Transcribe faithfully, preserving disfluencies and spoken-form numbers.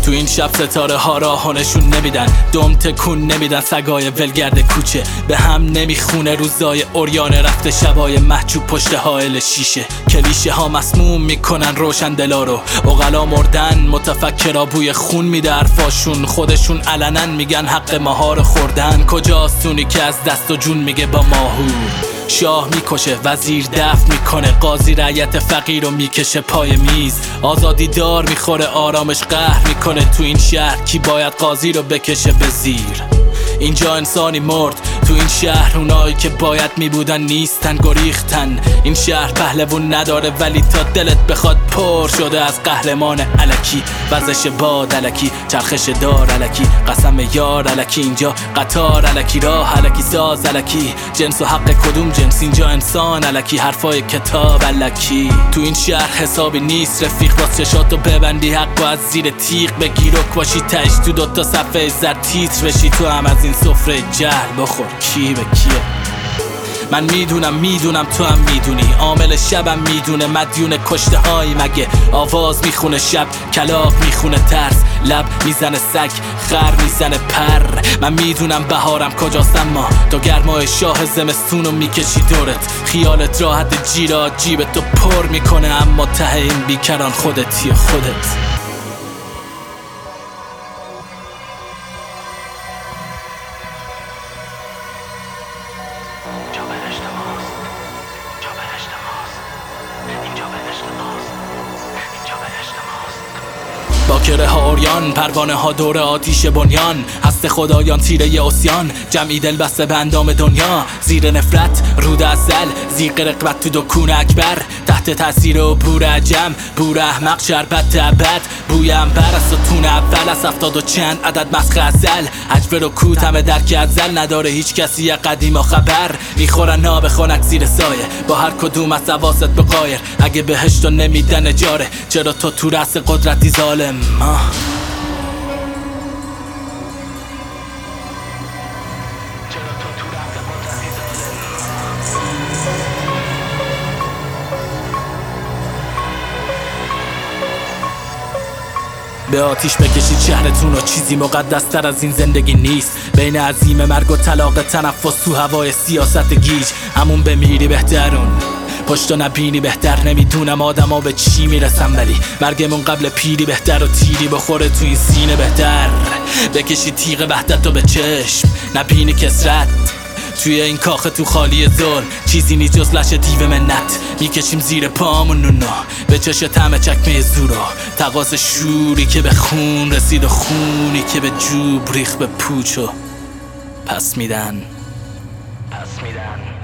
تو این شب ستاره ها راهو نشون نمیدن، دم تکون نمیدن سگای ولگرد کوچه، به هم نمیخونه روزای اوریان رفته، شبای محجوب پشت حائل شیشه. کلیشه ها مسموم میکنن روشن دلا رو، اغلا مردن متفکرا بوی خون میده حرفاشون، خودشون علنا میگن حق ماها رو خوردن. کجاست اونی که از دست و جون میگه با ماهور؟ شاه میکشه، وزیر دفع میکنه، قاضی رعیت فقیر رو میکشه پای میز، آزادی دار میخوره، آرامش قهر میکنه. تو این شهر کی باید قاضی رو بکشه به زیر؟ اینجا انسانی مرد، تو این شهر اونایی که باید میبودن نیستن، گریختن. این شهر پهلوون نداره ولی تا دلت بخواد پر شده از قهرمان الکی، وزش باد الکی، چرخش دار الکی، قسم یار الکی، اینجا قطار الکی، راه الکی، ساز الکی، جنس و حق کدوم جنس؟ اینجا انسان الکی، حرفای کتاب الکی. تو این شهر حسابی نیست رفیق، باز چشاتو ببندی حق و از زیر تیغ بگیرک باشی، تش تو دوتا صفحه زر تیتر بشی، تو هم از این سفره جهل بخور. کی به کیه؟ من میدونم میدونم تو هم میدونی، عامل شبم میدونه، مدیون کشته هایی مگه؟ آواز میخونه شب، کلاغ میخونه ترس، لب میزنه سگ، خر میزنه پر. من میدونم بهارم کجاست اما تو گرمای شاه زمستونو میکشی دورت، خیالت راحت جیرا جیبتو پر میکنه، اما ته این بیکران خودتی و خودت. با کره ها اوریان، پروانه ها دور آتیش بنیان، هست خدایان تیره ی اسیان، جمعی دل بسته به اندام دنیا، زیر نفرت رود ازل، زیق رقبت تو دکون اکبر، تحت تاثیر و بور عجم، بور احمق شربت ابد، بوی انبر از ستون اول، از هفتاد و چند عدد مسخ ازل، عجب رو کوت همه درک ازل، نداره هیچ کسی قدیم و خبر، میخورن ناب خونک زیر سایه، با هر کدوم از حواست بقایر، اگه بهشتو نمیدن اجاره، چرا تو تو رأس قدرتی ظالم؟ آه. به آتیش بکشید شهرتون و چیزی مقدس تر از این زندگی نیست، بین عظیم مرگ و طلاق تنفس تو هوای سیاست گیج، همون بمیری بهترون پشتو نبینی بهتر. نمیدونم آدم ها به چی میرسن ولی مرگمون قبل پیری بهتر، و تیری بخوره تو این سینه بهتر. بکشی تیغ وحدت رو به چشم، نبینی کسرت توی این کاخ تو خالی ظلم، چیزی نیست جز لش دیو منت، میکشیم زیر پامون نونو به چش طعم چکمه زورو، تقاض شوری که به خون رسید و خونی که به جوب ریخ به پوچو پس میدن پس میدن